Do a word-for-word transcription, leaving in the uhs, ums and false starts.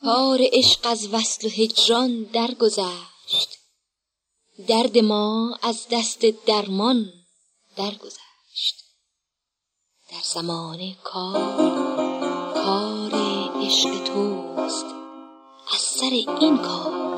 کار عشق از وصل و هجران درگذشت، درد ما از دست درمان درگذشت. در زمانه کار کار عشق توست، از سر این کار